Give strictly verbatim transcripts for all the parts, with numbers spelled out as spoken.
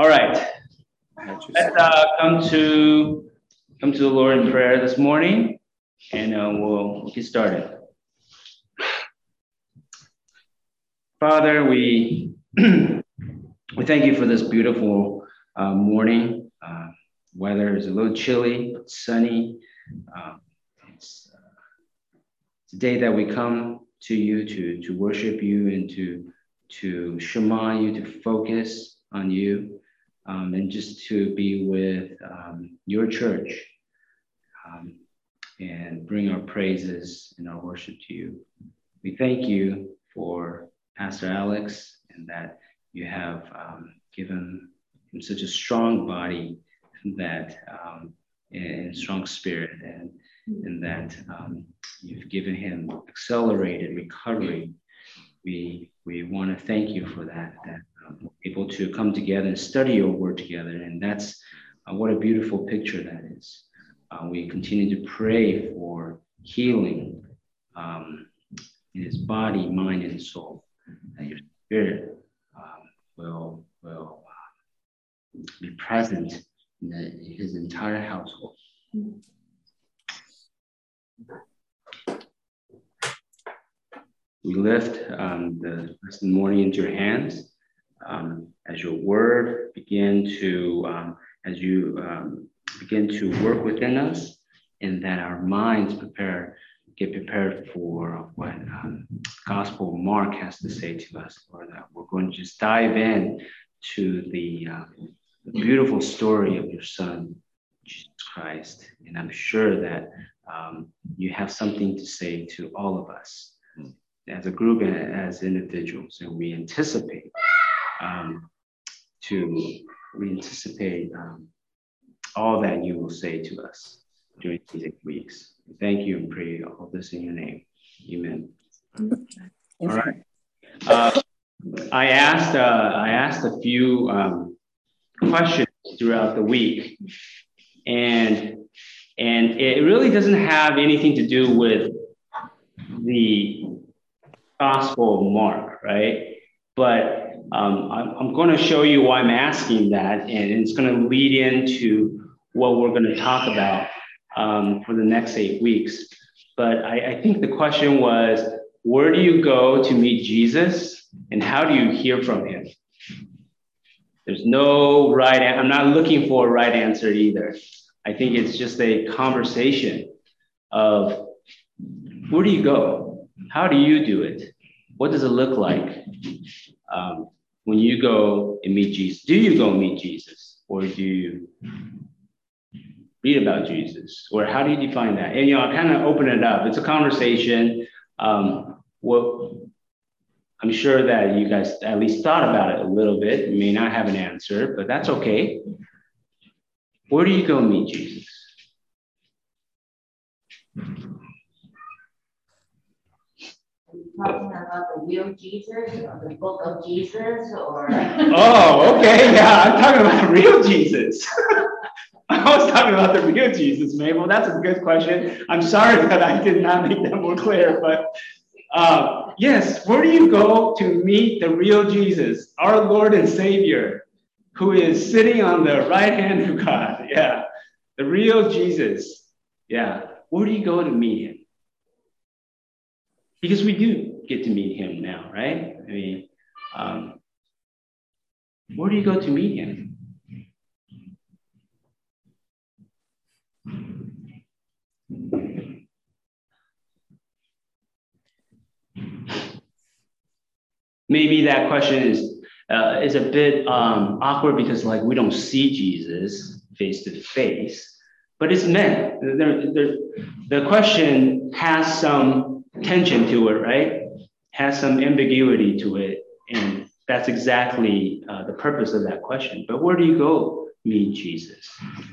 All right. Let's uh, come to come to the Lord in prayer this morning, and uh, we'll, we'll get started. Father, we we thank you for this beautiful uh, morning. Uh, weather is a little chilly, but sunny. Uh, it's, uh, it's a day that we come to you to to worship you and to to shema you, to focus on you. Um, and just to be with um, your church um, and bring our praises and our worship to you. We thank you for Pastor Alex and that you have um, given him such a strong body that um, and strong spirit, and, and that um, you've given him accelerated recovery. We we want to thank you for that, that um, we're able to come together and study your word together. And that's uh, what a beautiful picture that is. Uh, we continue to pray for healing um, in his body, mind, and soul. That your spirit um, will, will uh, be present in, the, in his entire household. We lift um, the rest of the morning into your hands um, as your word begin to, um, as you um, begin to work within us, and that our minds prepare, get prepared for what um, Gospel Mark has to say to us, or that we're going to just dive in to the, uh, the beautiful story of your Son, Jesus Christ. And I'm sure that um, you have something to say to all of us as a group and as individuals, and we anticipate um, to we anticipate um, all that you will say to us during these eight weeks. Thank you and pray all this in your name. Amen. All right. Uh, I asked uh, I asked a few um, questions throughout the week, and and it really doesn't have anything to do with the Gospel of Mark, right? But um, I'm, I'm going to show you why I'm asking that, and it's going to lead into what we're going to talk about um, for the next eight weeks. But I, I think the question was, where do you go to meet Jesus, and how do you hear from him? There's no right, I'm not looking for a right answer either. I think it's just a conversation of, where do you go? How do you do it? What does it look like um, when you go and meet Jesus? Do you go meet Jesus, or do you read about Jesus, or how do you define that? And you know, I kind of open it up. It's a conversation. Um, what I'm sure that you guys at least thought about it a little bit. You may not have an answer, but that's okay. Where do you go meet Jesus? Talking about the real Jesus or the book of Jesus, or oh, okay, yeah, I'm talking about real Jesus. I was talking about the real Jesus, Mabel. That's a good question. I'm sorry that I did not make that more clear, but uh, yes, where do you go to meet the real Jesus, our Lord and Savior, who is sitting on the right hand of God? Yeah, the real Jesus. Yeah, where do you go to meet him? Because we do get to meet him now, right? I mean, um, where do you go to meet him? Maybe that question is uh, is a bit um, awkward because, like, we don't see Jesus face to face, but it's meant. There, there, the question has some tension to it, right? Has some ambiguity to it, and that's exactly uh, the purpose of that question. But where do you go meet Jesus?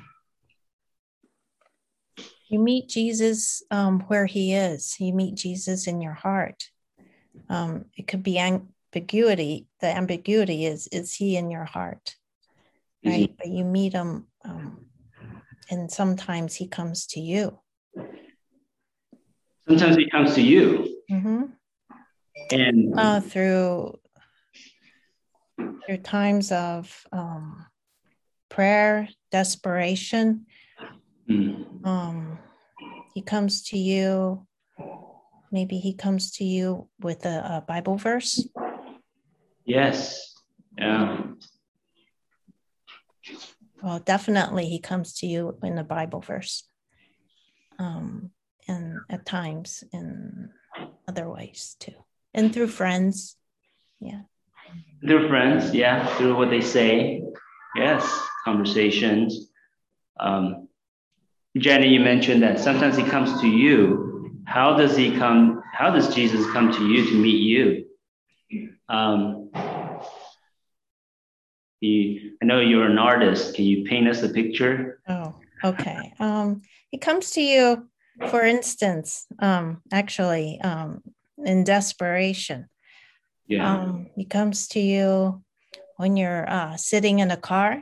You meet Jesus um, where he is. You meet Jesus in your heart. Um, it could be ambiguity. The ambiguity is, is he in your heart? Right? But you meet him, um, and sometimes he comes to you. Sometimes he comes to you. Mm-hmm. And uh, through through times of um, prayer, desperation. Mm. Um, he comes to you. Maybe he comes to you with a, a Bible verse. Yes. Yeah. Well, definitely he comes to you in a Bible verse. Um, and at times in other ways too. And through friends. Yeah. Through friends, yeah, through what they say. Yes, conversations. Um, Jenny, you mentioned that sometimes he comes to you. How does he come? How does Jesus come to you to meet you? Um, he, I know you're an artist. Can you paint us a picture? Oh, okay. Um, he comes to you, for instance, um, actually, um, in desperation. Yeah. Um, he comes to you when you're uh, sitting in a car,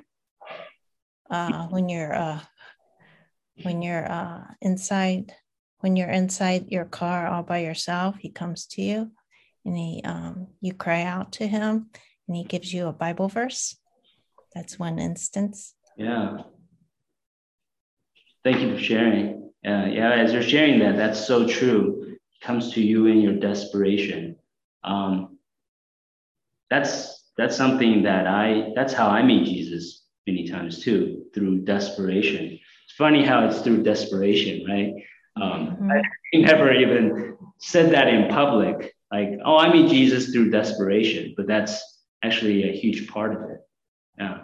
uh, when you're uh, when you're uh, inside, when you're inside your car all by yourself. He comes to you, and he um, you cry out to him, and he gives you a Bible verse. That's one instance. Yeah. Thank you for sharing. Uh, yeah, as you're sharing that, that's so true. It comes to you in your desperation. Um, that's that's something that I. That's how I meet Jesus many times too, through desperation. It's funny how it's through desperation, right? Um, Mm-hmm. I never even said that in public. Like, oh, I meet Jesus through desperation, but that's actually a huge part of it. Yeah.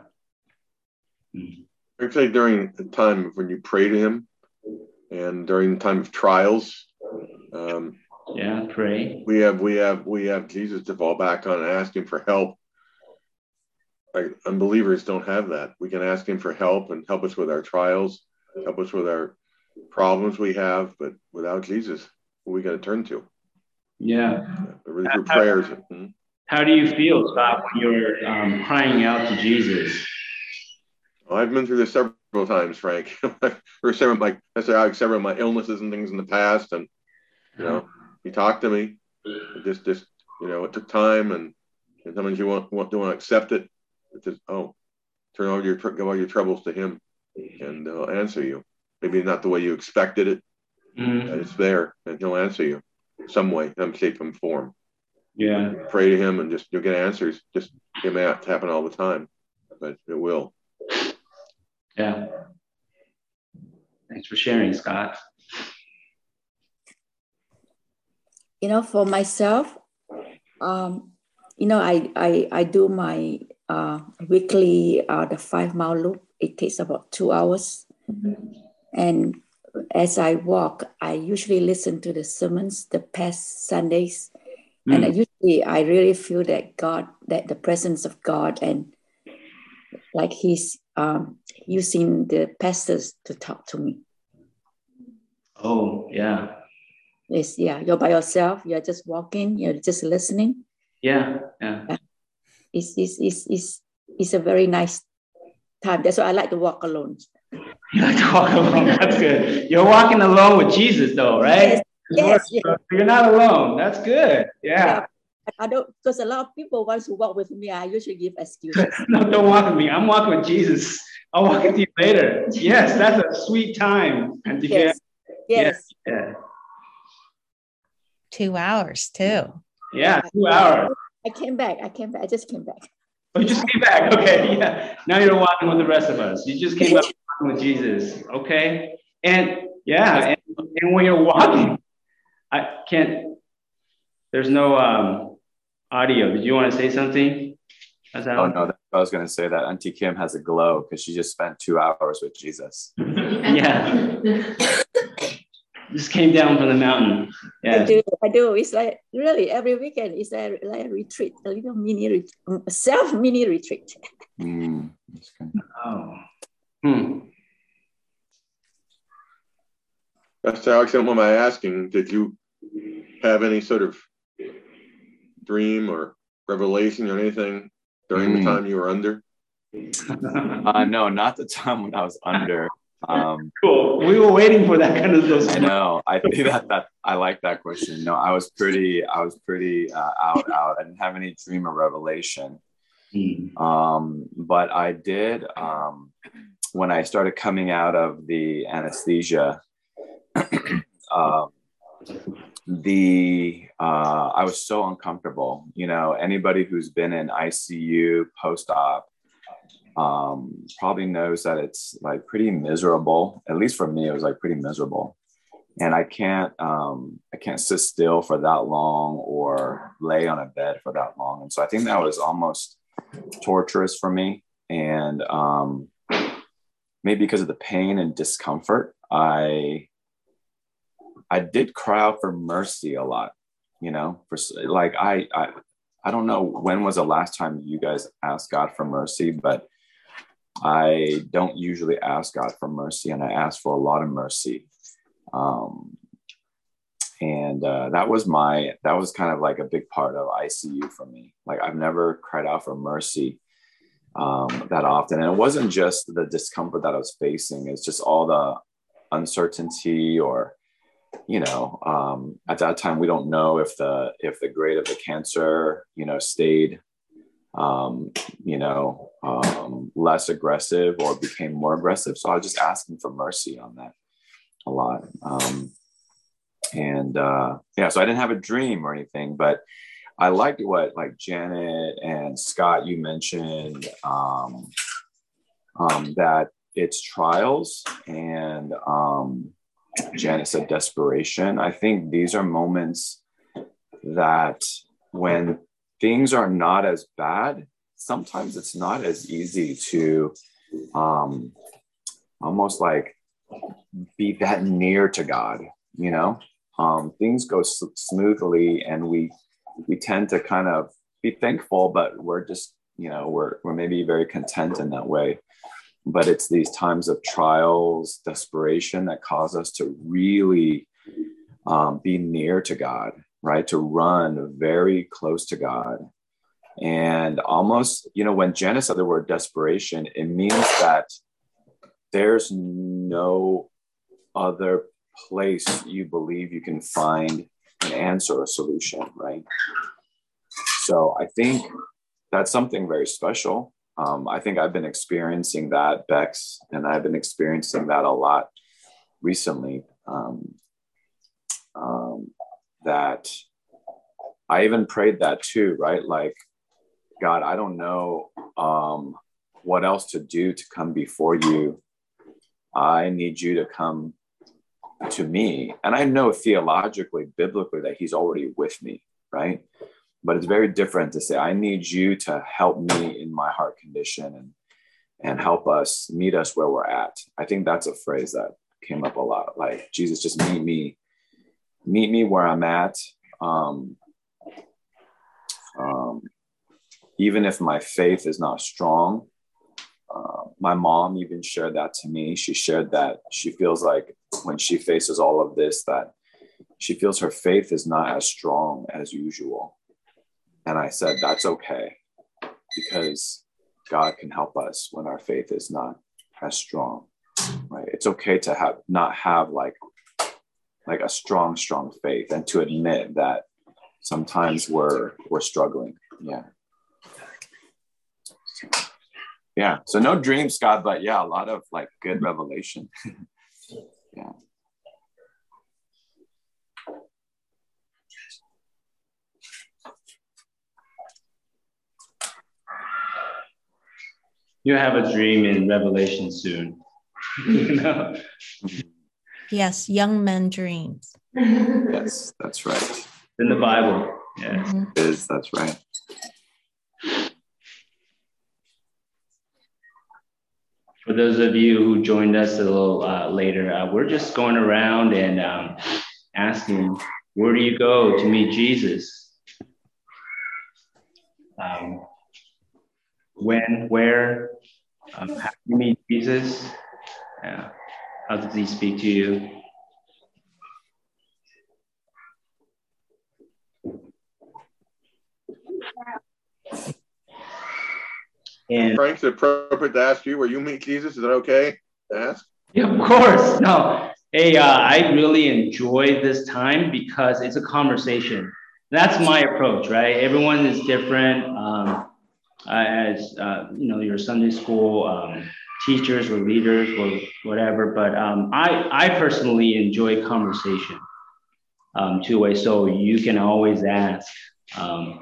Mm. I'd say during the time when you pray to him and during the time of trials, um, yeah, pray. We have we have we have Jesus to fall back on and ask him for help. Like unbelievers don't have that. We can ask him for help and help us with our trials, help us with our problems we have, but without Jesus, who are we going to turn to? Yeah. Really through prayers. Mm-hmm. How do you feel, Scott, when you're um, crying out to Jesus? Well, I've been through this several times, Frank. Or several, like I said, several of my illnesses and things in the past, and you know, he talked to me. It just, just you know, it took time, and, and sometimes you want, want don't want to accept it. It's just, oh, turn all your give all your troubles to him, and he'll answer you. Maybe not the way you expected it, Mm-hmm. but it's there, and he'll answer you some way, some shape, some form. Yeah. Pray to him, and just you'll get answers. Just it may not happen all the time, but it will. Yeah. Thanks for sharing, Scott. You know, for myself, um, you know, I I I do my uh, weekly uh, the five mile loop. It takes about two hours, and as I walk, I usually listen to the sermons the past Sundays, mm. and I usually I really feel that God, that the presence of God, and like He's um, using the pastors to talk to me. Oh yeah. Yes, yeah. You're by yourself. You're just walking. You're just listening. Yeah, yeah. yeah. It's, it's, it's, it's, it's a very nice time. That's why I like to walk alone. You like to walk alone. That's good. You're walking alone with Jesus, though, right? Yes. yes, yes. You're not alone. That's good. Yeah. yeah. I don't, because a lot of people want to walk with me. I usually give excuses. No, don't walk with me. I'm walking with Jesus. I'll walk with you later. Yes, that's a sweet time. And to yes. Get, yes. Yeah. Two hours too. Yeah, two hours. I came back. I came back. I just came back. Oh, you just came back. Okay. Yeah. Now you're walking with the rest of us. You just came back walking with Jesus. Okay. And yeah, and, and when you're walking, I can't. There's no um, audio. Did you want to say something? Oh no, I was going to say that Auntie Kim has a glow because she just spent two hours with Jesus. Yeah. Just came down from the mountain. Yeah. I do. I do. It's like really every weekend. It's a, like a retreat, a little mini retreat, self mini retreat. Mm, oh. Hmm. Pastor Alex, what am I asking? Did you have any sort of dream or revelation or anything during mm. the time you were under? Uh, no, not the time when I was under. Um, cool. We were waiting for that kind of those. I know. I think that that I like that question. No, I was pretty. I was pretty uh, out. Out. I didn't have any dream or revelation. Mm. Um, but I did, um, when I started coming out of the anesthesia, uh, the uh, I was so uncomfortable. You know, anybody who's been in I C U post-op um, probably knows that it's like pretty miserable. At least for me, it was like pretty miserable. And I can't, um, I can't sit still for that long or lay on a bed for that long. And so I think that was almost torturous for me. And um, maybe because of the pain and discomfort, I, I did cry out for mercy a lot, you know, for like, I, I, I don't know when was the last time you guys asked God for mercy, but I don't usually ask God for mercy, and I ask for a lot of mercy. Um, and uh, that was my, that was kind of like a big part of I C U for me. Like I've never cried out for mercy um, that often. And it wasn't just the discomfort that I was facing. It's just all the uncertainty, or, you know, um, at that time, we don't know if the, if the grade of the cancer, you know, stayed, um, you know, um, less aggressive or became more aggressive. So I was just asking for mercy on that a lot. Um, and uh, yeah, so I didn't have a dream or anything, but I liked what like Janet and Scott, you mentioned um, um, that it's trials, and um, Janet said desperation. I think these are moments that when things are not as bad, sometimes it's not as easy to um, almost like be that near to God, you know. Um, things go s- smoothly, and we we tend to kind of be thankful, but we're just, you know, we're we're maybe very content in that way. But it's these times of trials, desperation that cause us to really um, be near to God, right? To run very close to God. And almost, you know, when Janice said the word desperation, it means that there's no other place you believe you can find an answer or solution, right? So I think that's something very special. Um, I think I've been experiencing that, Bex, and I've been experiencing that a lot recently. Um, um, that I even prayed that too, right? Like, God, I don't know um, what else to do to come before you. I need you to come to me. And I know theologically, biblically, that he's already with me, right? But it's very different to say, I need you to help me in my heart condition and, and help us, meet us where we're at. I think that's a phrase that came up a lot. Like, Jesus, just meet me, meet me where I'm at. Um, um, even if my faith is not strong. Uh, my mom even shared that to me. She shared that she feels like when she faces all of this, that she feels her faith is not as strong as usual. And I said, that's okay, because God can help us when our faith is not as strong, right? It's okay to have not have like, like a strong, strong faith, and to admit that sometimes we're, we're struggling. Yeah. Yeah. So no dream, Scott, but yeah, a lot of like good revelation. Yeah. You have a dream in Revelation soon. You know? Yes, young men dreams. Yes, that's right. In the Bible. Yes. Mm-hmm. It is, that's right. For those of you who joined us a little uh, later, uh, we're just going around and um, asking, where do you go to meet Jesus? Um, when, where, um, how do you meet Jesus? Uh, how does he speak to you? And Frank, is it appropriate to ask you where you meet Jesus? Is that okay to ask? yeah, of course. No. Hey, uh, I really enjoy this time because it's a conversation. That's my approach, right? Everyone is different. Um, uh, as uh, you know, your Sunday school um, teachers or leaders or whatever. But um, I, I personally enjoy conversation um, two way, so you can always ask. Um,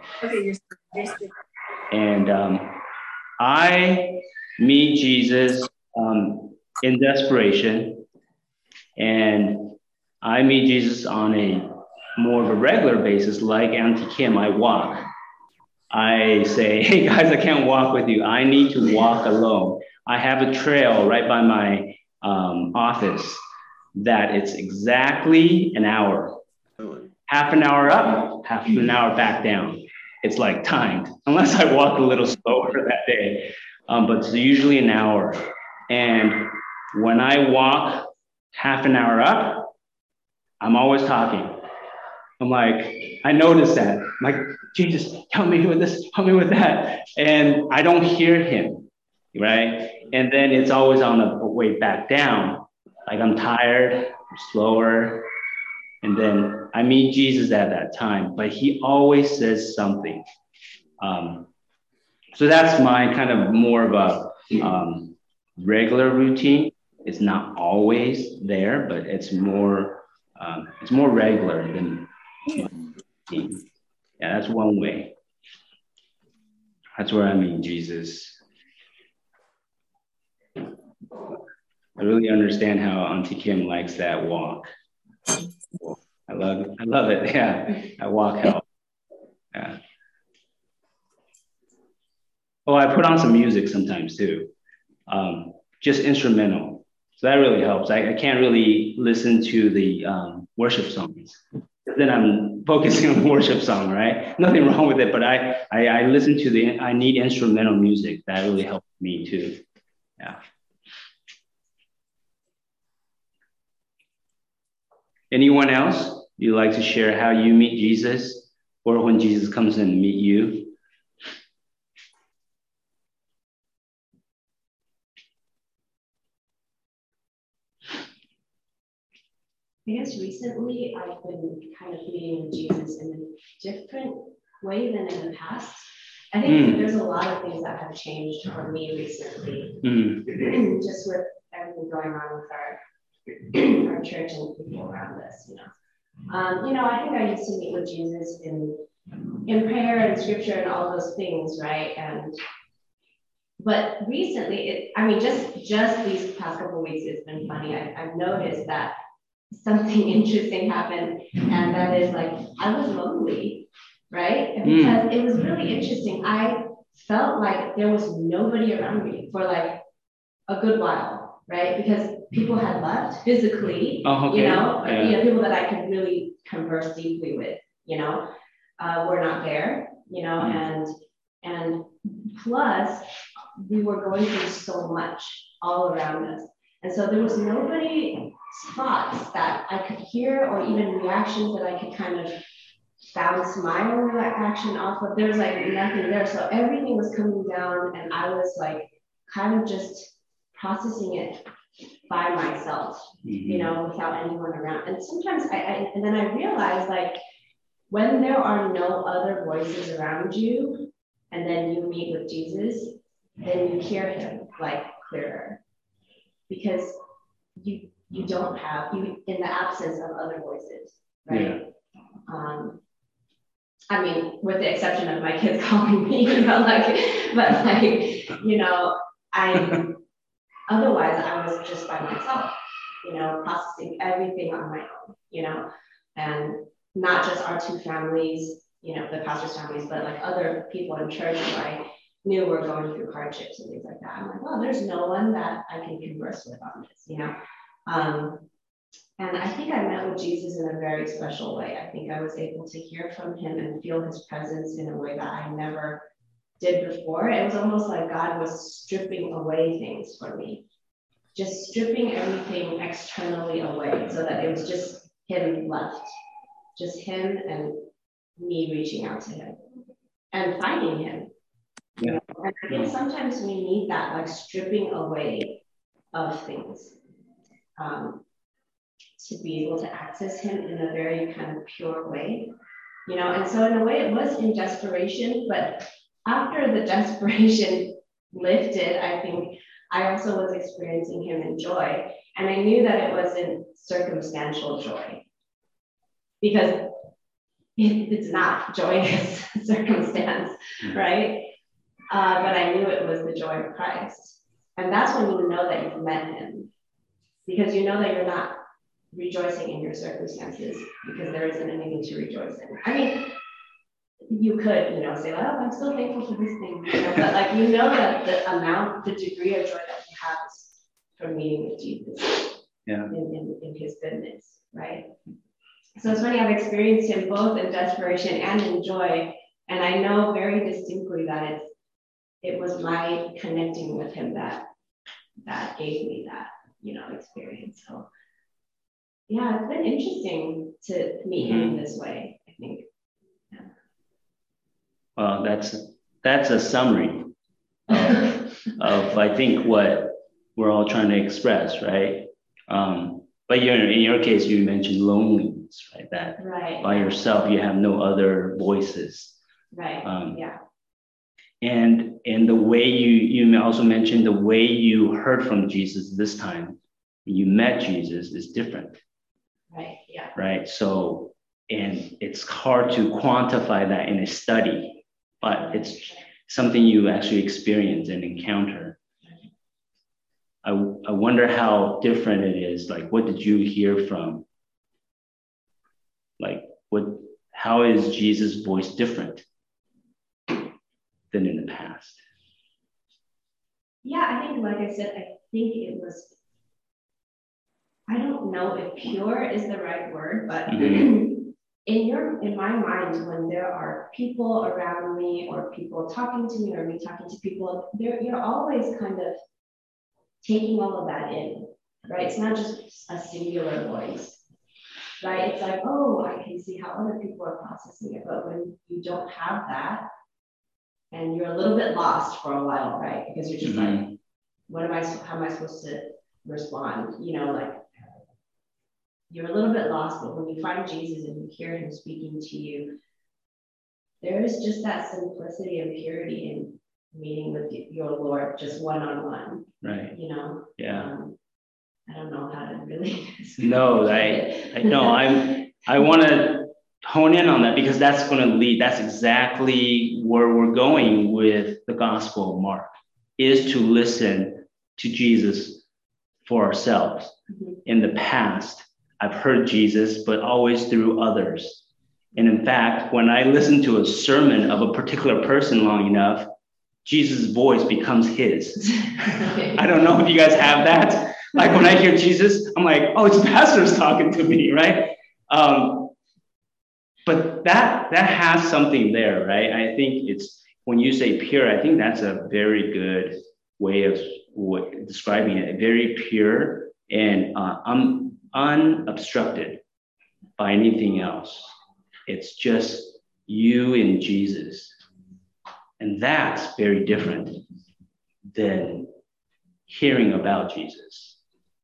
and um, I meet Jesus um, in desperation, and I meet Jesus on a more of a regular basis, like Auntie Kim. I walk. I say, hey guys, I can't walk with you. I need to walk alone. I have a trail right by my um, office that it's exactly an hour. Half an hour up, half an hour back down. It's like timed, unless I walk a little slower that day. Um, but it's usually an hour. And when I walk half an hour up, I'm always talking. I'm like, I noticed that. I'm like, Jesus, help me with this, help me with that. And I don't hear him, right? And then it's always on the way back down. Like I'm tired, I'm slower. And then I meet Jesus at that time, but he always says something. Um, so that's my kind of more of a um, regular routine. It's not always there, but it's more, um, it's more regular than yeah, that's one way. That's where I meet Jesus. I really understand how Auntie Kim likes that walk. I love it. I love it. Yeah, I walk help. Yeah. Oh, I put on some music sometimes too, um, just instrumental. So that really helps. I, I can't really listen to the um, worship songs. Then I'm focusing on the worship song, right? Nothing wrong with it, but I, I, I listen to the, I need instrumental music. That really helps me too. Yeah. Anyone else you'd like to share how you meet Jesus or when Jesus comes in and meet you? I guess recently I've been kind of meeting Jesus in a different way than in the past. I think mm. there's a lot of things that have changed for me recently, mm. just with everything going on with our, our church and people around us, you know. Um, you know, I think I used to meet with Jesus in, in prayer and scripture and all those things, right? And but recently, it, I mean, just, just these past couple of weeks, it's been funny. I, I've noticed that something interesting happened, and that is like I was lonely, right? And because mm. it was really interesting. I felt like there was nobody around me for like a good while, right? Because people had left physically, oh, okay. you know, yeah. you know, people that I could really converse deeply with, you know, uh, were not there, you know, mm. and and plus we were going through so much all around us, and so there was nobody. Spots that I could hear or even reactions that I could kind of bounce my own reaction off of. There was like nothing there. So everything was coming down and I was like kind of just processing it by myself, mm-hmm. you know, without anyone around. And sometimes I, I, and then I realized like when there are no other voices around you and then you meet with Jesus, then you hear him like clearer because you, you don't have, you in the absence of other voices, right? Yeah. Um, I mean, with the exception of my kids calling me, you know, like, but like, you know, I, otherwise I was just by myself, you know, processing everything on my own, you know, and not just our two families, you know, the pastor's families, but like other people in church who I knew were going through hardships and things like that. I'm like, well, there's no one that I can converse with on this, you know? Um, and I think I met with Jesus in a very special way. I think I was able to hear from him and feel his presence in a way that I never did before. It was almost like God was stripping away things for me, just stripping everything externally away so that it was just him left, just him and me reaching out to him and finding him. You know? And I think sometimes we need that, like stripping away of things. Um, to be able to access him in a very kind of pure way, you know, and so in a way it was in desperation, but after the desperation lifted, I think I also was experiencing him in joy. And I knew that it wasn't circumstantial joy, because it, it's not. Joy is circumstance, right? Uh, but I knew it was the joy of Christ. And that's when you know that you've met him, because you know that you're not rejoicing in your circumstances because there isn't anything to rejoice in. I mean, you could, you know, say, oh, I'm so thankful for this thing, you know, but like, you know that the amount, the degree of joy that you have is from meeting with Jesus, yeah, in, in, in his goodness, right? So it's funny, I've experienced him both in desperation and in joy, and I know very distinctly that it's, it was my connecting with him that, that gave me that, you know, experience. So yeah, it's been interesting to meet him in this way, I think. Yeah. Well, that's that's a summary of, of I think what we're all trying to express, right? Um, but you're, in your case, you mentioned loneliness, right? That right. by yourself, you have no other voices. Right. Um, yeah. And and the way you you also mentioned the way you heard from Jesus this time, you met Jesus, is different. Right. Yeah. Right. So, and it's hard to quantify that in a study, but it's something you actually experience and encounter. I, I wonder how different it is. Like, what did you hear from? Like, what? How is Jesus' voice different than in the past? Yeah, I think, like I said, I think it was, I don't know if pure is the right word, but mm-hmm. in your, in my mind, when there are people around me or people talking to me or me talking to people, there, you're always kind of taking all of that in, right? It's not just a singular voice, right? It's like, oh, I can see how other people are processing it. But when you don't have that, and you're a little bit lost for a while, right? Because you're just mm-hmm. like, what am I, how am I supposed to respond? You know, like, you're a little bit lost, but when you find Jesus and you hear him speaking to you, there is just that simplicity and purity in meeting with your Lord, just one-on-one. Right. You know? Yeah. Um, I don't know how to really. No, I, I no, I'm, I want to hone in on that, because that's going to lead, that's exactly where we're going with the Gospel of Mark, is to listen to Jesus for ourselves. Mm-hmm. In the past, I've heard Jesus, but always through others. And in fact, when I listen to a sermon of a particular person long enough, Jesus' voice becomes his. I don't know if you guys have that. Like when I hear Jesus, I'm like, oh, it's pastors talking to me, right? Um, but that that has something there, right? I think it's, when you say pure, I think that's a very good way of what, describing it. Very pure and uh, un, unobstructed by anything else. It's just you and Jesus. And that's very different than hearing about Jesus.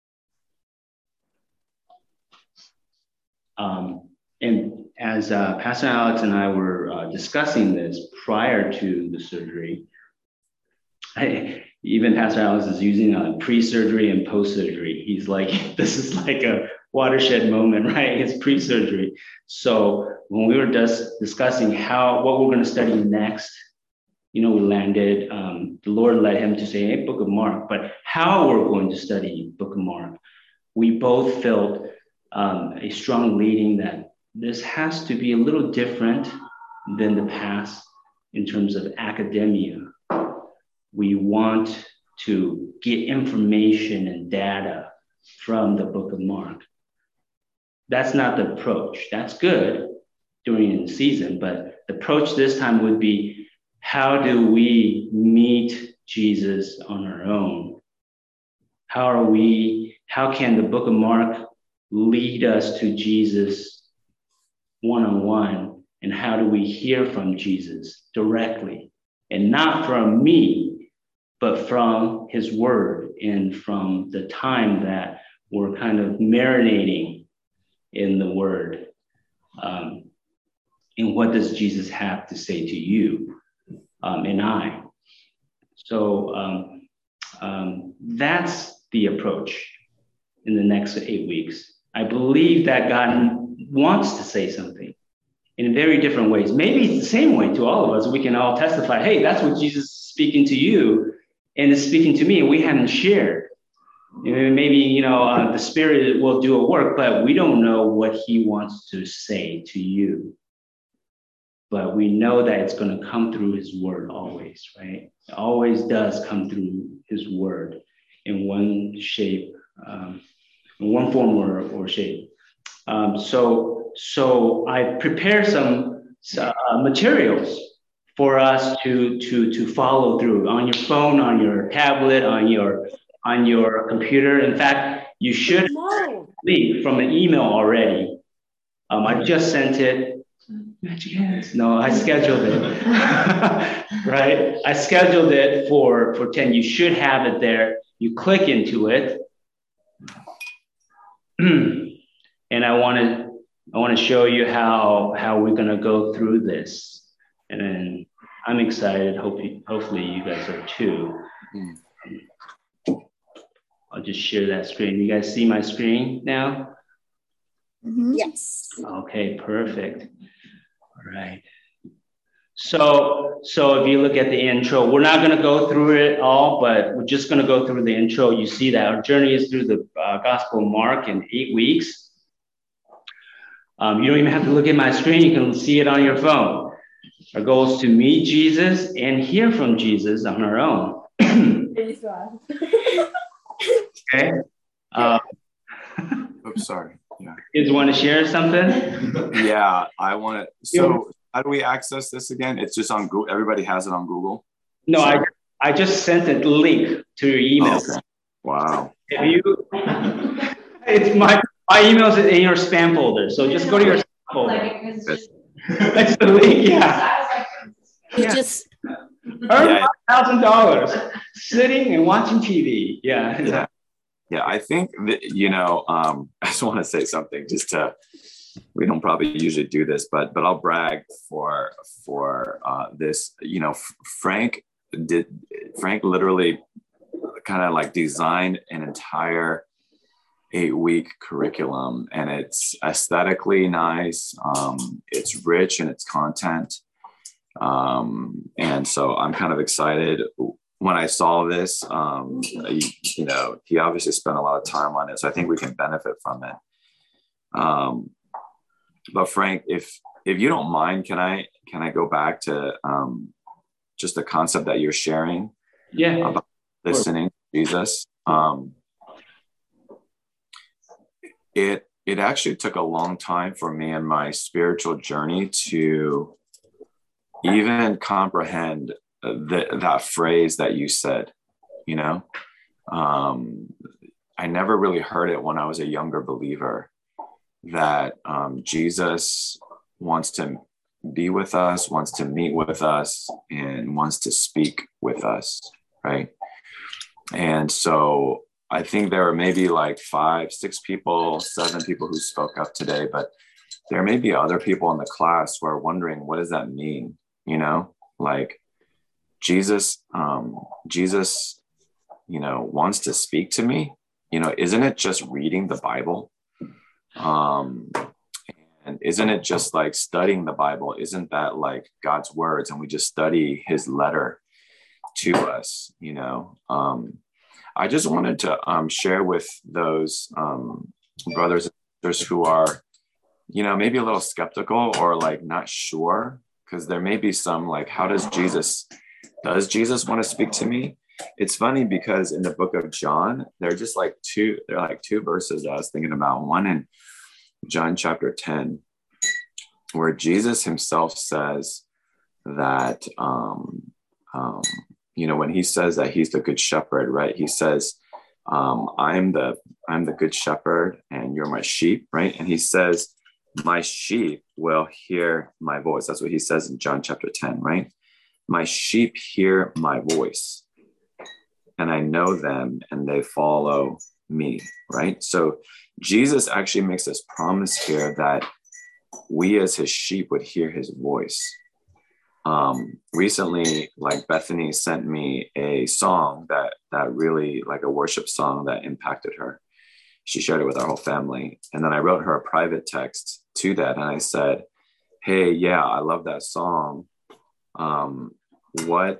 Um, and as uh, Pastor Alex and I were uh, discussing this prior to the surgery, I, even Pastor Alex is using uh, pre-surgery and post-surgery. He's like, this is like a watershed moment, right? It's pre-surgery. So when we were just discussing how, what we're going to study next, you know, we landed, um, the Lord led him to say, hey, Book of Mark, but how we're going to study Book of Mark, we both felt um, a strong leading that this has to be a little different than the past in terms of academia. We want to get information and data from the Book of Mark. That's not the approach. That's good during the season, but the approach this time would be, how do we meet Jesus on our own? How are we, how can the Book of Mark lead us to Jesus one-on-one? And how do we hear from Jesus directly? And not from me, but from his word and from the time that we're kind of marinating in the word. Um, and what does Jesus have to say to you um, and I. So um, um, that's the approach in the next eight weeks. I believe that God wants to say something in very different ways. Maybe it's the same way to all of us. We can all testify, hey, that's what Jesus is speaking to you and is speaking to me, and we haven't shared. Maybe, you know, uh, the Spirit will do a work, but we don't know what he wants to say to you. But we know that it's going to come through his word always, right? It always does come through his word in one shape, um, in one form or, or shape. Um, so, so I prepare some uh, materials for us to, to, to follow through on your phone, on your tablet, on your, on your computer. In fact, you should link from an email already. Um, I just sent it. No, I scheduled it. Right? I scheduled it for, for ten. You should have it there. You click into it. And I want to I want to show you how how we're going to go through this. And then I'm excited. Hope you, hopefully you guys are too. I'll just share that screen. You guys see my screen now? Mm-hmm. Yes. Okay, perfect. All right. So, so if you look at the intro, we're not going to go through it all, but we're just going to go through the intro. You see that our journey is through the uh, Gospel of Mark in eight weeks. Um, you don't even have to look at my screen. You can see it on your phone. Our goal is to meet Jesus and hear from Jesus on our own. Okay. Uh, Oops, sorry. Yeah. You guys want to share something? Yeah, I want to. So, how do we access this again? It's just on Google. Everybody has it on Google. No, so, I I just sent a link to your email. Okay. Wow. If you, it's my my email's in your spam folder, so just go to your spam folder. That's the link. Yeah. You Yeah. just Earn Yeah. five thousand dollars sitting and watching T V. Yeah. Yeah. Yeah, I think that, you know, um, I just want to say something just to, we don't probably usually do this, but, but I'll brag for, for uh, this, you know, Frank did, Frank literally kind of like designed an entire eight week curriculum, and it's aesthetically nice. Um, it's rich in its content. Um, and so I'm kind of excited. When I saw this, um, you, you know, he obviously spent a lot of time on it, so I think we can benefit from it. Um, but Frank, if if you don't mind, can I can I go back to um, just the concept that you're sharing? Yeah. About listening to Jesus. Um, it it actually took a long time for me in my spiritual journey to even comprehend The, that phrase that you said, you know, um, I never really heard it when I was a younger believer, that um, Jesus wants to be with us, wants to meet with us, and wants to speak with us, right? And so I think there are maybe like five, six people, seven people who spoke up today, but there may be other people in the class who are wondering, what does that mean? You know, like, Jesus, um, Jesus, you know, wants to speak to me. You know, isn't it just reading the Bible? Um, and isn't it just like studying the Bible? Isn't that like God's words? And we just study his letter to us, you know? Um, I just wanted to um, share with those um, brothers and sisters who are, you know, maybe a little skeptical or like not sure, because there may be some like, how does Jesus Does Jesus want to speak to me? It's funny because in the book of John, they're just like two, they're like two verses I was thinking about. One in John chapter ten, where Jesus himself says that, um, um, you know, when he says that he's the good shepherd, right? He says, um, I'm the, I'm the good shepherd and you're my sheep, right? And he says, my sheep will hear my voice. That's what he says in John chapter ten, right? My sheep hear my voice and I know them and they follow me, right? So Jesus actually makes this promise here that we as his sheep would hear his voice. um, recently, like Bethany sent me a song that that really, like a worship song that impacted her. She shared it with our whole family. And then I wrote her a private text to that. And I said, hey, yeah, I love that song. Um, what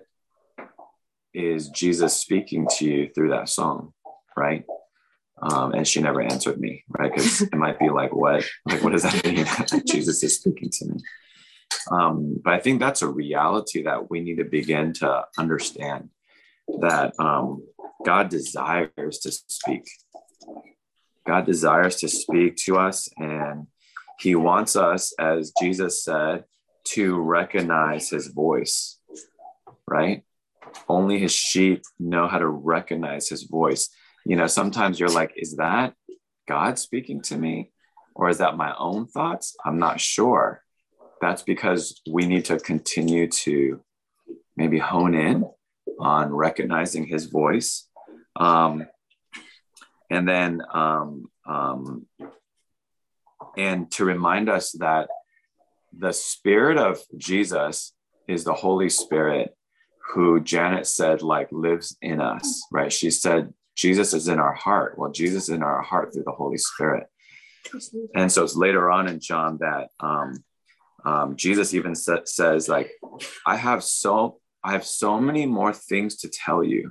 is Jesus speaking to you through that song? Right. Um, and she never answered me, right? Because it might be like, what? Like, what does that mean? Jesus is speaking to me. Um, but I think that's a reality that we need to begin to understand, that um, God desires to speak. God desires to speak to us, and he wants us, as Jesus said, to recognize his voice, right? Only his sheep know how to recognize his voice. You know, sometimes you're like, is that God speaking to me? Or is that my own thoughts? I'm not sure. That's because we need to continue to maybe hone in on recognizing his voice. Um, and then, um, um, and to remind us that the Spirit of Jesus is the Holy Spirit, who Janet said, like, lives in us, right? She said, Jesus is in our heart. Well, Jesus is in our heart through the Holy Spirit. And so it's later on in John that um, um, Jesus even sa- says, like, I have so, I have so many more things to tell you,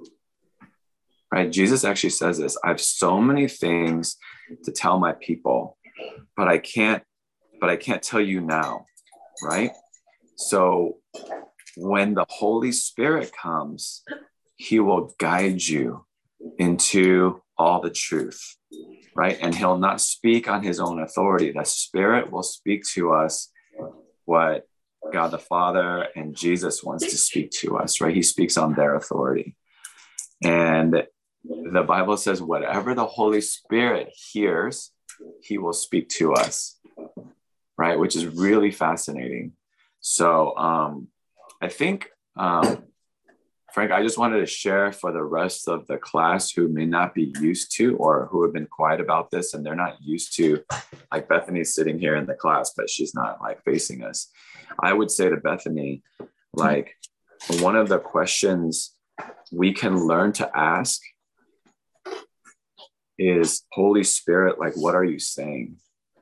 right? Jesus actually says this, I have so many things to tell my people, but I can't, but I can't tell you now, right? So when the Holy Spirit comes, he will guide you into all the truth, right? And he'll not speak on his own authority. The Spirit will speak to us what God the Father and Jesus wants to speak to us, right? He speaks on their authority. And the Bible says whatever the Holy Spirit hears, he will speak to us, right? Which is really fascinating. So um, I think, um, Frank, I just wanted to share for the rest of the class who may not be used to, or who have been quiet about this and they're not used to, like Bethany's sitting here in the class, but she's not like facing us. I would say to Bethany, like, one of the questions we can learn to ask is, Holy Spirit, like, what are you saying?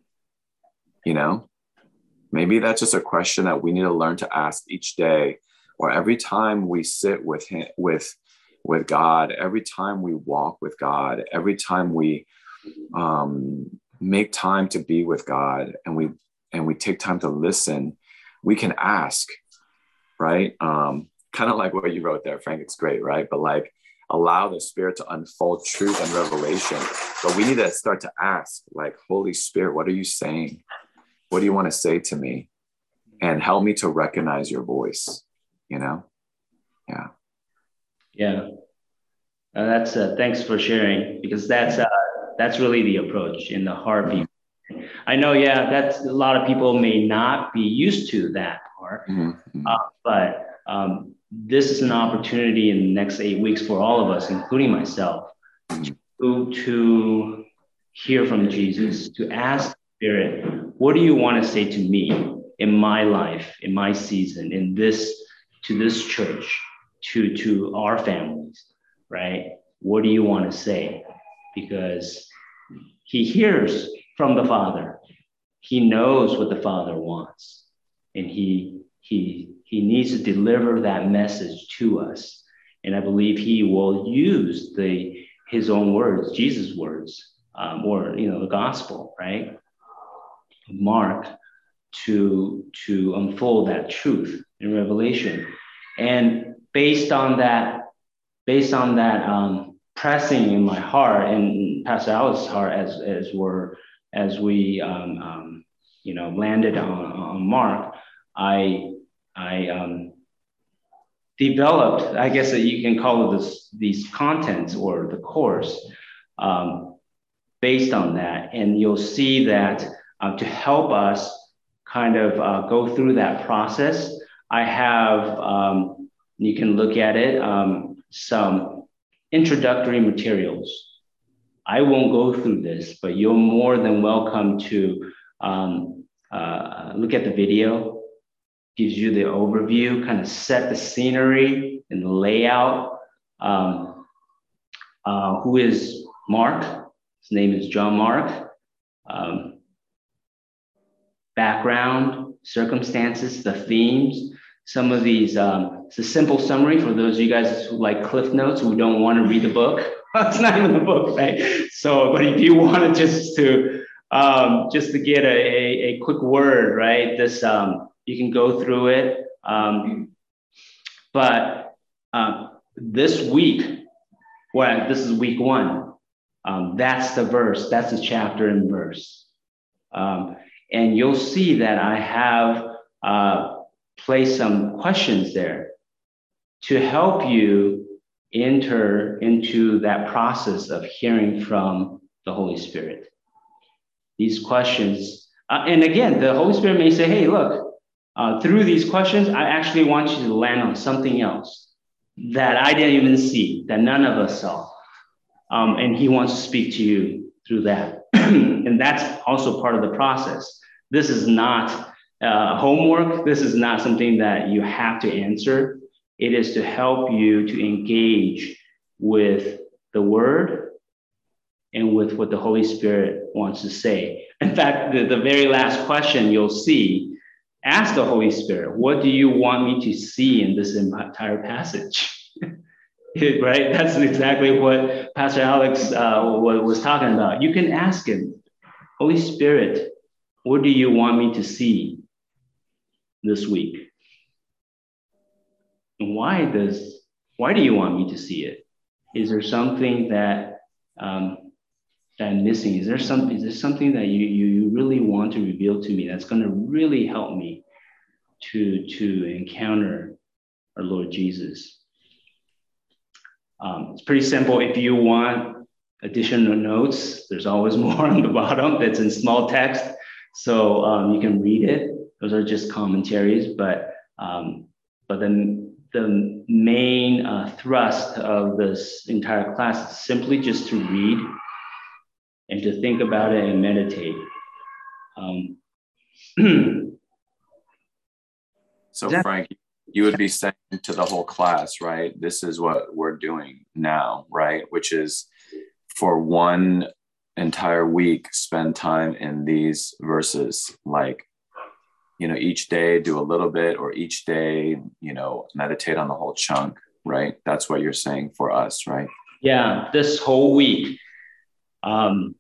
You know, maybe that's just a question that we need to learn to ask each day, or every time we sit with him, with, with God, every time we walk with God, every time we um, make time to be with God, and we, and we take time to listen, we can ask, right? Um, kind of like what you wrote there, Frank, it's great, right? But like, allow the Spirit to unfold truth and revelation. But we need to start to ask, like, Holy Spirit, what are you saying? What do you want to say to me? And help me to recognize your voice, you know? Yeah. Yeah. Uh, that's, uh, thanks for sharing, because that's, uh, that's really the approach in the heartbeat. I know, yeah, that's, a lot of people may not be used to that part, Mm-hmm. uh, but um, this is an opportunity in the next eight weeks for all of us, including myself, Mm-hmm. to, to hear from Jesus, to ask Spirit, what do you want to say to me in my life, in my season, in this, to this church, to, to our families, right? What do you want to say? Because he hears from the Father. He knows what the Father wants, and he, he, he needs to deliver that message to us. And I believe he will use the, his own words, Jesus' words, um, or, you know, the gospel, right? Mark, to, to unfold that truth in Revelation. And based on that, based on that um, pressing in my heart and Pastor Alice's heart, as, as we're, as we, um, um, you know, landed on, on Mark, I, I um, developed, I guess that you can call it this, these contents or the course um, based on that. And you'll see that uh, to help us kind of uh, go through that process, I have, um, you can look at it, um, some introductory materials. I won't go through this, but you're more than welcome to um, uh, look at the video gives you the overview, kind of set the scenery and the layout. Um, uh, who is Mark? His name is John Mark. Um, background, circumstances, the themes, some of these, um, it's a simple summary for those of you guys who like Cliff Notes, who don't want to read the book. It's not even the book, right? So, but if you wanted just to, um, just to get a, a, a quick word, right? This, um, you can go through it. Um, but um, this week, well, this is week one. Um, that's the verse, that's the chapter and verse. Um, and you'll see that I have uh, placed some questions there to help you enter into that process of hearing from the Holy Spirit. These questions, uh, and again, the Holy Spirit may say, hey, look, uh, through these questions, I actually want you to land on something else that I didn't even see, that none of us saw. Um, and he wants to speak to you through that. And that's also part of the process. This is not uh, homework. This is not something that you have to answer. It is to help you to engage with the word and with what the Holy Spirit wants to say. In fact, the, the very last question you'll see, ask the Holy Spirit, what do you want me to see in this entire passage? Right? That's exactly what Pastor Alex uh, was talking about. You can ask him, Holy Spirit, what do you want me to see this week? And why does, why do you want me to see it? Is there something that, um, that I'm missing? Is there something, is there something that you, you, you really want to reveal to me that's going to really help me to, to encounter our Lord Jesus? Um, it's pretty simple. If you want additional notes, there's always more on the bottom that's in small text. So um, you can read it. Those are just commentaries, but um, but then the main uh, thrust of this entire class is simply just to read and to think about it and meditate. Um, so Frank, you would be saying to the whole class, right? This is what we're doing now, right? Which is for one entire week, spend time in these verses, like, you know, each day do a little bit, or each day, you know, meditate on the whole chunk, right? That's what you're saying for us, right? Yeah, this whole week, um,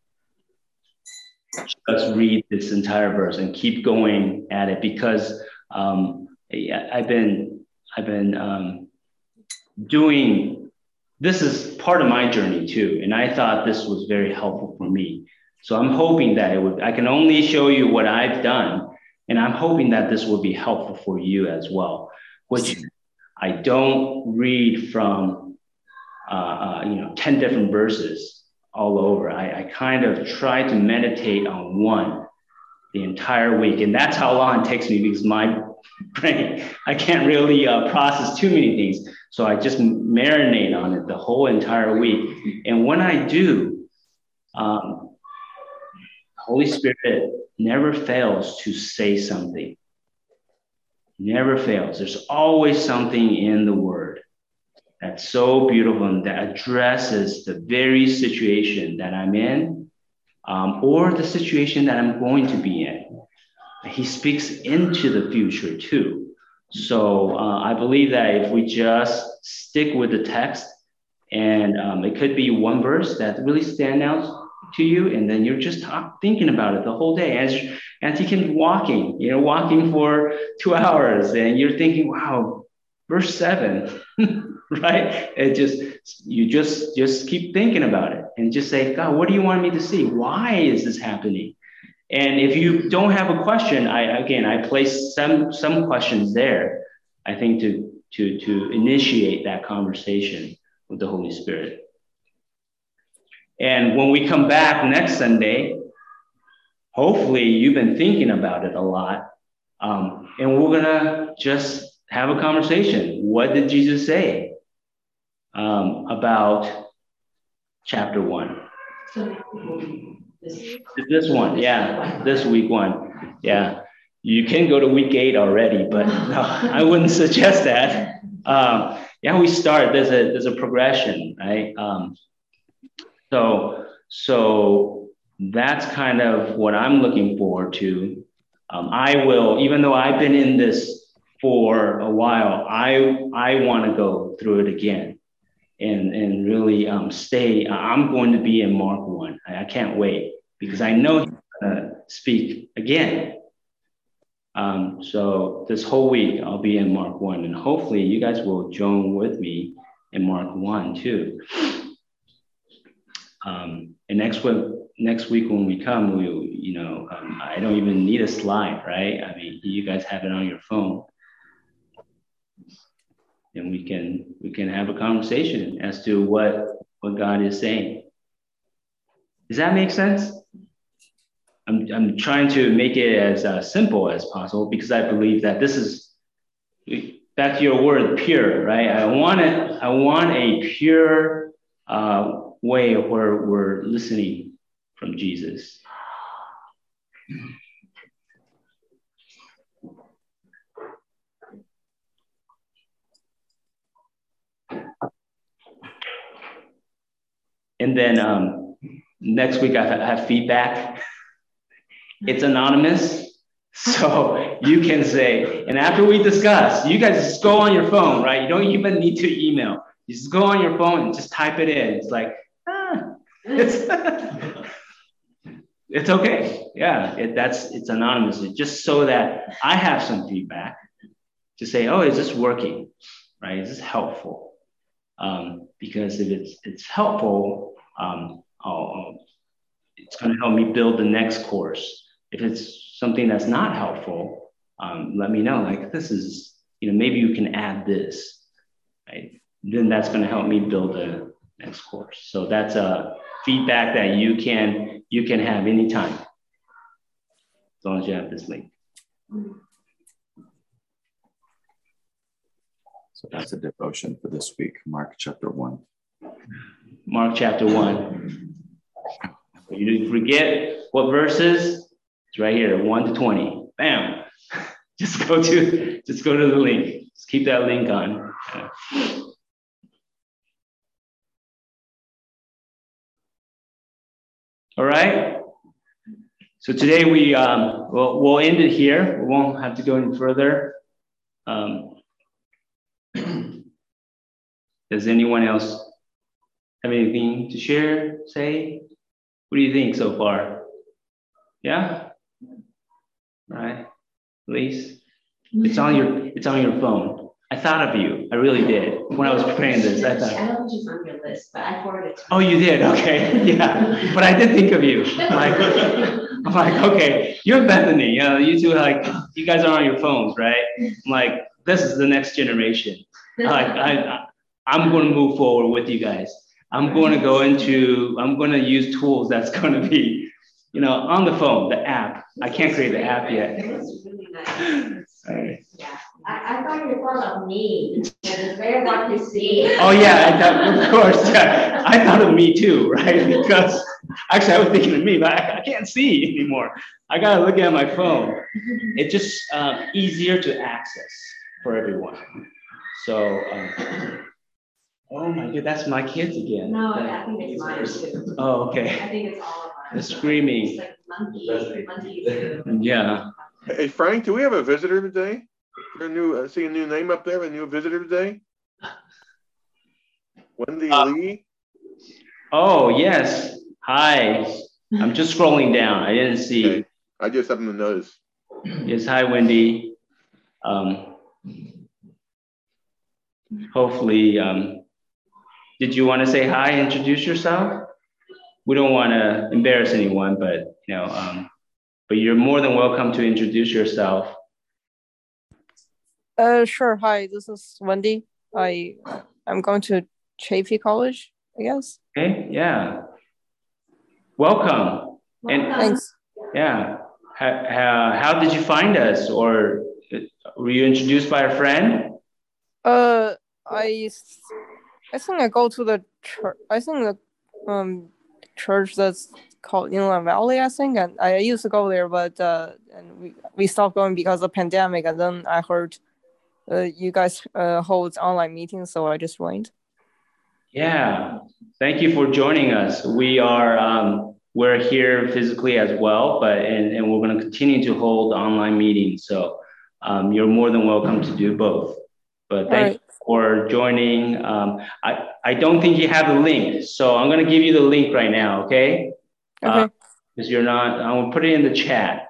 let's read this entire verse and keep going at it, because um, I've been, I've been um, doing, this is part of my journey too. And I thought this was very helpful for me. So I'm hoping that it would, I can only show you what I've done. And I'm hoping that this will be helpful for you as well, which I don't read from, uh, uh, you know, ten different verses all over. I, I kind of try to meditate on one the entire week. And that's how long it takes me, because my brain, I can't really uh, process too many things. So I just marinate on it the whole entire week. And when I do, um, Holy Spirit never fails to say something. Never fails. There's always something in the word that's so beautiful and that addresses the very situation that I'm in, um, or the situation that I'm going to be in. He speaks into the future too. So uh, I believe that if we just stick with the text, and um, it could be one verse that really stands out to you, and then you're just talk, thinking about it the whole day as as you can be walking, you know, walking for two hours, and you're thinking, wow, verse seven, right? It just you just just keep thinking about it and just say, God, what do you want me to see? Why is this happening? And if you don't have a question, I again I place some some questions there, I think, to to to initiate that conversation with the Holy Spirit. And when we come back next Sunday, hopefully you've been thinking about it a lot. Um, and we're gonna just have a conversation. What did Jesus say um, about chapter one? This, This one, yeah, this week one, yeah. you can go to week eight already, but no, I wouldn't suggest that. Um, yeah, we start, there's a, there's a progression, right? Um, so, so that's kind of what I'm looking forward to. Um, I will, even though I've been in this for a while, I, I want to go through it again and, and really um, stay. I'm going to be in Mark one. I, I can't wait because I know he's going to speak again. Um, so this whole week I'll be in Mark one, and hopefully you guys will join with me in Mark one too. Um, and next week, next week when we come, we, you know, um, I don't even need a slide, right? I mean, you guys have it on your phone, and we can we can have a conversation as to what what God is saying. Does that make sense? I'm, I'm trying to make it as uh, simple as possible because I believe that this is, back to your word, pure, right? I want it, I want a pure uh, way where we're listening from Jesus. And then um, next week I have feedback. It's anonymous, so you can say, and after we discuss, you guys just go on your phone, right? You don't even need to email. You just go on your phone and just type it in. It's like, ah, it's, it's okay. Yeah, it, that's, it's anonymous. It's just so that I have some feedback to say, oh, is this working, right? Is this helpful? Um, because if it's, it's helpful, um, I'll, I'll, it's gonna help me build the next course. If it's something that's not helpful, um, let me know. Like, this is, you know, maybe you can add this, right? Then that's going to help me build the next course. So that's a feedback that you can you can have anytime, as long as you have this link. So that's a devotion for this week, Mark chapter one. Mark chapter one. You didn't forget what verses. It's right here, one to twenty. Bam. Just go to just go to the link. Just keep that link on. All right. So today we um we'll, we'll end it here. We won't have to go any further. Um, does anyone else have anything to share? Say, what do you think so far? Yeah. Right, Elise? It's on your it's on your phone. I thought of you. I really did. When I was preparing this, I thought. I don't think she's on your list, but I forwarded it to her. Oh, you did? Okay. Yeah. But I did think of you. I'm like, I'm like, okay, you're Bethany. You know, you two, like, you guys are on your phones, right? I'm like, this is the next generation. Like, I, I'm going to move forward with you guys. I'm going to go into, I'm going to use tools that's going to be, you know, on the phone, the app. I can't create the app yet. It was really nice. Right. Yeah. I, I thought you were thought of me. It's very hard to see. Oh yeah, I thought, of course. Yeah. I thought of me too, right? Because actually I was thinking of me, but I, I can't see anymore. I gotta look at my phone. It's just um, easier to access for everyone. So, um, oh my God, that's my kids again. No, I think it's mine too. Oh, okay. I think it's all of ours. The screaming. It's like monkey, monkey. Yeah. Hey, Frank, do we have a visitor today? A new, uh, see a new name up there, a new visitor today? Wendy uh, Lee? Oh, yes. Hi. I'm just scrolling down. I didn't see. Okay. I just happened to notice. Yes, hi, Wendy. Um, hopefully, um, did you want to say hi, introduce yourself? We don't want to embarrass anyone, but, you know, um, but you're more than welcome to introduce yourself. Uh, sure. Hi, this is Wendy. I, I'm going to Chaffey College, I guess. Okay, yeah. Welcome. Welcome. And Thanks. yeah, how, how, how did you find us, or were you introduced by a friend? Uh, I, I think I go to the church. I think the um church that's called Inland Valley. I think, and I used to go there, but uh, and we, we stopped going because of pandemic. And then I heard uh, you guys uh, hold online meetings, so I just joined. Yeah, thank you for joining us. We are um, we're here physically as well, but and, and we're going to continue to hold online meetings. So um, you're more than welcome to do both. But thank right. you for joining. Um, I I don't think you have the link, so I'm going to give you the link right now. Okay. Okay. Because uh, you're not. I will put it in the chat.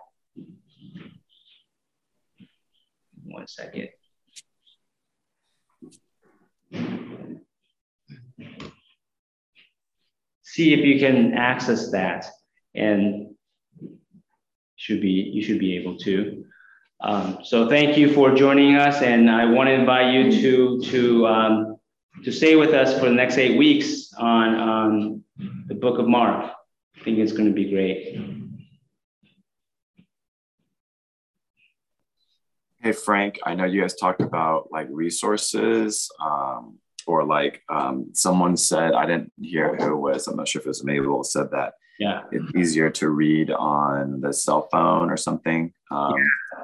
One second. See if you can access that, and should be you should be able to. Um, so thank you for joining us, and I want to invite you to to um, to stay with us for the next eight weeks on on the Book of Mark. I think it's going to be great. Hey Frank, I know you guys talked about like resources. Um, Or like um, someone said, I didn't hear who it was, I'm not sure if it was Mabel, said that yeah. it's easier to read on the cell phone or something. Um,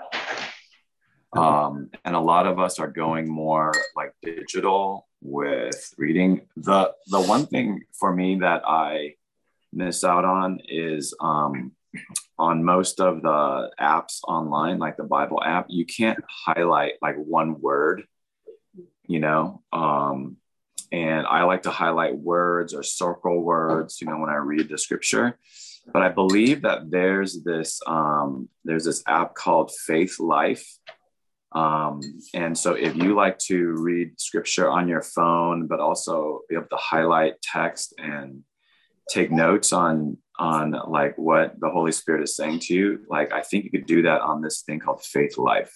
yeah. um, and a lot of us are going more like digital with reading. The, the one thing for me that I miss out on is um, on most of the apps online, like the Bible app, you can't highlight like one word. You know, um, and I like to highlight words or circle words, you know, when I read the scripture. But I believe that there's this um, there's this app called Faith Life. Um, and so if you like to read scripture on your phone, but also be able to highlight text and take notes on on like what the Holy Spirit is saying to you, like I think you could do that on this thing called Faith Life.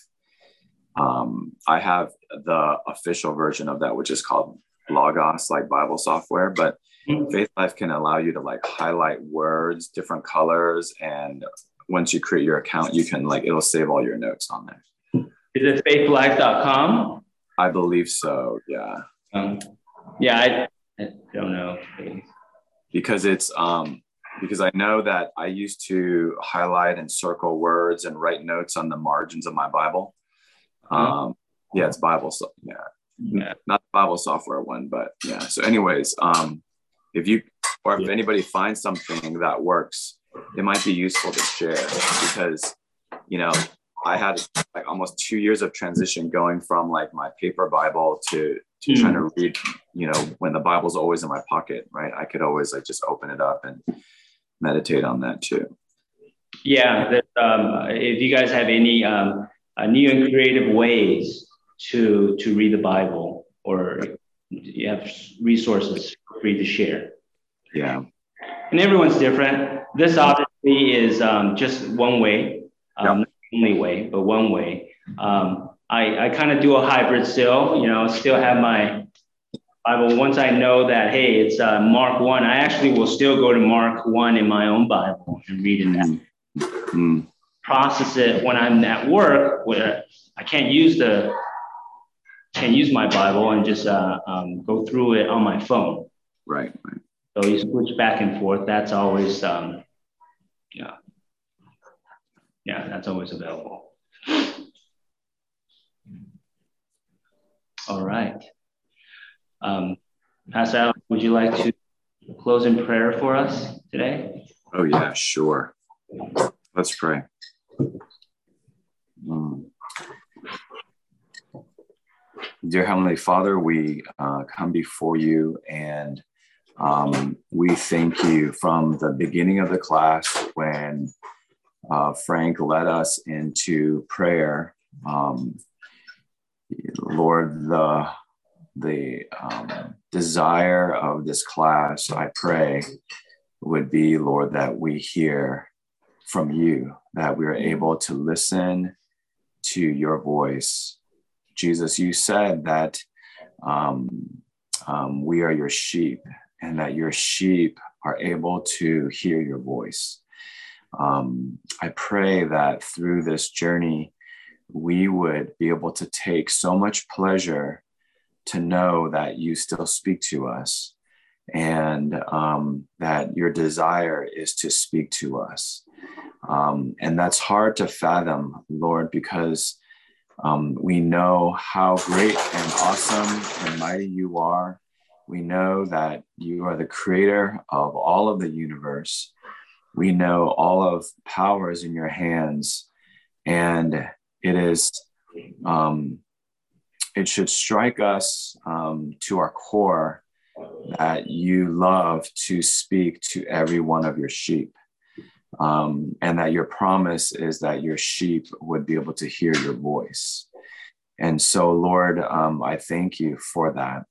Um, I have the official version of that, which is called Logos, like Bible software, but mm-hmm. Faith Life can allow you to like highlight words, different colors. And once you create your account, you can like, it'll save all your notes on there. Is it faith life dot com? I believe so. Yeah. Um, yeah. I, I don't know. Because it's, um, because I know that I used to highlight and circle words and write notes on the margins of my Bible. Um, yeah, it's Bible. So, yeah. yeah, not the Bible software one, but yeah. So anyways, um, if you, or if anybody finds something that works, it might be useful to share because, you know, I had like almost two years of transition going from like my paper Bible to, to mm. trying to read, you know, when the Bible's always in my pocket, right? I could always like just open it up and meditate on that too. Yeah. That, um, if you guys have any, um, Uh, new and creative ways to to read the Bible, or you have resources free to share. Yeah, and everyone's different. This obviously is um, just one way, um, yeah. not the only way, but one way. Um, I I kind of do a hybrid still. You know, still have my Bible. Once I know that, hey, it's uh, Mark one, I actually will still go to Mark one in my own Bible and read it. Mm-hmm. Process it when I'm at work where I can't use the can't use my Bible and just uh, um, go through it on my phone. Right, right. So you switch back and forth. That's always um, yeah, yeah. That's always available. All right, um, Pastor Alex, would you like to close in prayer for us today? Oh yeah, sure. Let's pray. Mm. Dear Heavenly Father, we uh, come before you and um, we thank you from the beginning of the class when uh, Frank led us into prayer. Um, Lord, the, the um, desire of this class, I pray, would be, Lord, that we hear from you, that we are able to listen to your voice. Jesus, you said that um, um, we are your sheep and that your sheep are able to hear your voice. Um, I pray that through this journey, we would be able to take so much pleasure to know that you still speak to us and um, that your desire is to speak to us. Um, and that's hard to fathom, Lord, because um, we know how great and awesome and mighty you are. We know that you are the creator of all of the universe. We know all of power is in your hands, and it is, um, it should strike us um, to our core that you love to speak to every one of your sheep. Um, and that your promise is that your sheep would be able to hear your voice. And so, Lord, um, I thank you for that.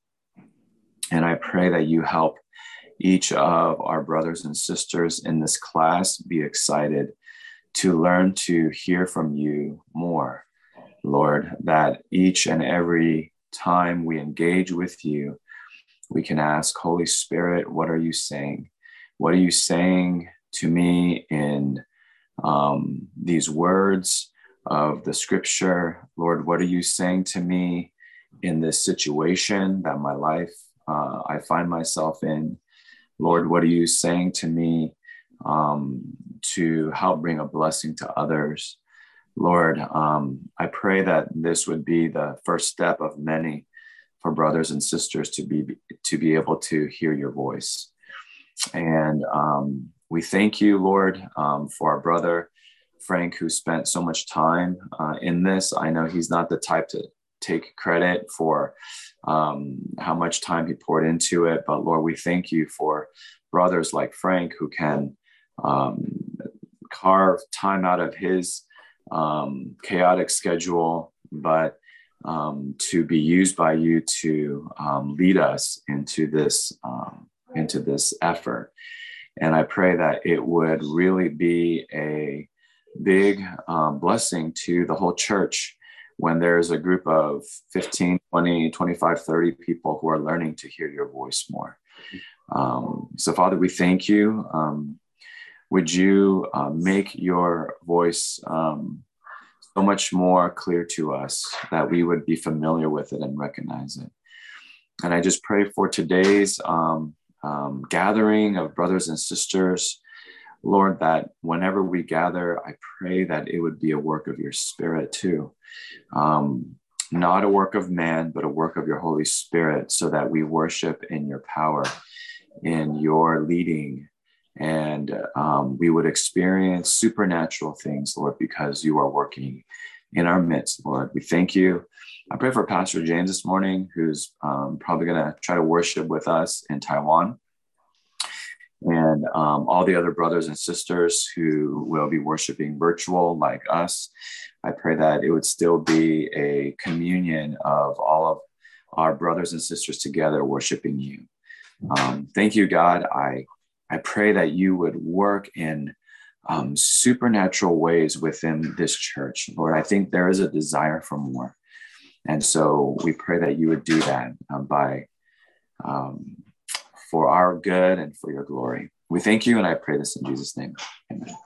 And I pray that you help each of our brothers and sisters in this class be excited to learn to hear from you more, Lord, that each and every time we engage with you, we can ask, Holy Spirit, what are you saying? What are you saying to me in um, these words of the scripture? Lord, what are you saying to me in this situation that my life, uh, I find myself in? Lord, what are you saying to me um, to help bring a blessing to others? Lord, um, I pray that this would be the first step of many for brothers and sisters to be, to be able to hear your voice. And um, we thank you, Lord, um, for our brother, Frank, who spent so much time uh, in this. I know he's not the type to take credit for um, how much time he poured into it, but Lord, we thank you for brothers like Frank who can um, carve time out of his um, chaotic schedule, but um, to be used by you to um, lead us into this, um, into this effort. And I pray that it would really be a big um, blessing to the whole church when there's a group of fifteen, twenty, twenty-five, thirty people who are learning to hear your voice more. Um, so Father, we thank you. Um, would you uh, make your voice um, so much more clear to us that we would be familiar with it and recognize it. And I just pray for today's um, um, gathering of brothers and sisters, Lord, that whenever we gather, I pray that it would be a work of your Spirit too. Um, not a work of man, but a work of your Holy Spirit, so that we worship in your power, in your leading, and um, we would experience supernatural things, Lord, because you are working in our midst, Lord. We thank you. I pray for Pastor James this morning, who's um, probably going to try to worship with us in Taiwan, and um, all the other brothers and sisters who will be worshiping virtual like us. I pray that it would still be a communion of all of our brothers and sisters together worshiping you. Um, thank you, God. I, I pray that you would work in um, supernatural ways within this church. Lord, I think there is a desire for more. And so we pray that you would do that um, by um, for our good and for your glory. We thank you, and I pray this in Jesus' name. Amen.